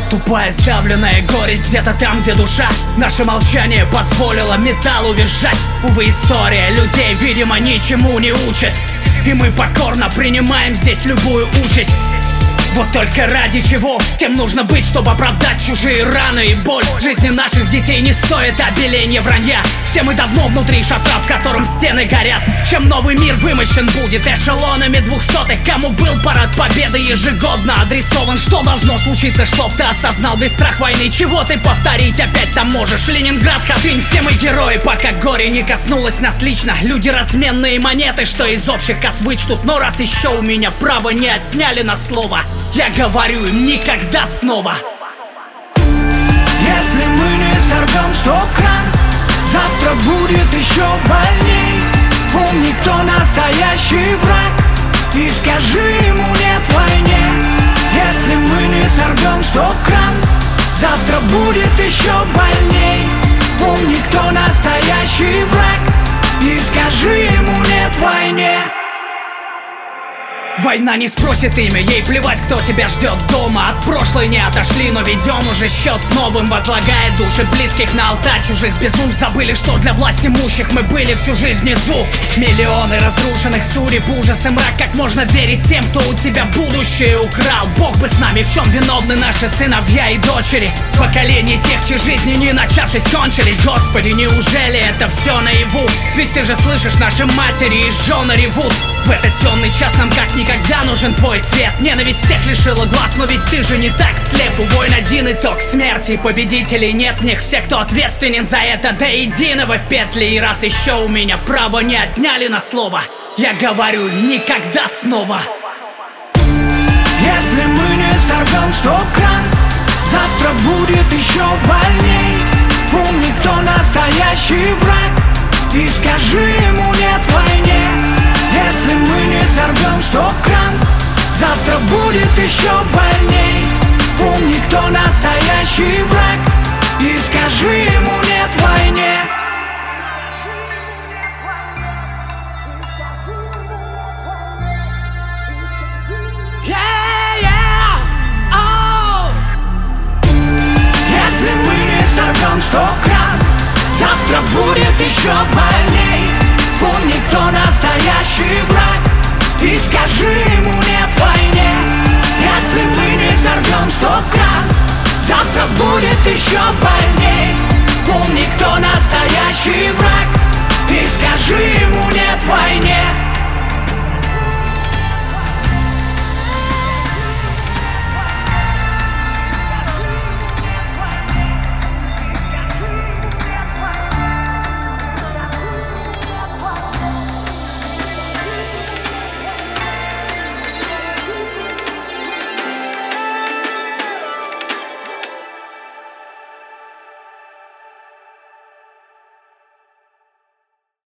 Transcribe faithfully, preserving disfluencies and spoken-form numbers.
Тупая сдавленная горесть где-то там, где душа. Наше молчание позволило металлу визжать. Увы, история людей, видимо, ничему не учит, и мы покорно принимаем здесь любую участь. Вот только ради чего? Кем нужно быть, чтобы оправдать чужие раны и боль? Жизни наших детей не стоит обеления вранья. Все мы давно внутри шатра, в котором стены горят. Чем новый мир вымощен будет эшелонами двухсотых. Кому был парад победы ежегодно адресован? Что должно случиться, чтоб ты осознал весь страх войны? Чего ты повторить опять там можешь? Ленинград, Хатынь, все мы герои, пока горе не коснулось нас лично. Люди разменные монеты, что из общих касс вычтут. Но раз еще у меня право не отняли на слово, я говорю им никогда снова. Если мы не сорвем стоп-кран, завтра будет еще больней. Помни, кто настоящий враг, и скажи ему нет войне. Если мы не сорвем стоп-кран, завтра будет еще больней. Помни, кто настоящий враг, и скажи ему нет войне. Война не спросит имя, ей плевать, кто тебя ждет дома. От прошлой не отошли, но ведем уже счет новым, возлагая души близких на алтарь чужих безумств. Забыли, что для власть имущих мы были всю жизнь внизу. Миллионы разрушенных суреб, ужас и мрак. Как можно верить тем, кто у тебя будущее украл? Бог бы с нами, в чем виновны наши сыновья и дочери? Поколение тех, чьи жизни не начавшись кончились. Господи, неужели это все наяву? Ведь ты же слышишь, наши матери и жены ревут. В этот темный час нам как никогда нужен твой свет. Ненависть всех лишила глаз, но ведь ты же не так слеп. У войн один итог смерти, победителей нет в них. Все, кто ответственен за это, до единого в петли. И раз еще у меня право не отняли на слово, я говорю никогда снова. Если мы не сорвем стоп-кран, завтра будет еще больней. Помни, кто настоящий враг, и скажи ему нет войне. Если мы не сорвем стоп-кран, завтра будет еще больней. Помни, кто настоящий враг, и скажи ему нет войне. Yeah, yeah, oh. Если мы не сорвем стоп-кран, завтра будет еще больней. Помни, кто настоящий враг, и скажи ему нет войне. Если мы не сорвем стоп-кран, завтра будет еще больней.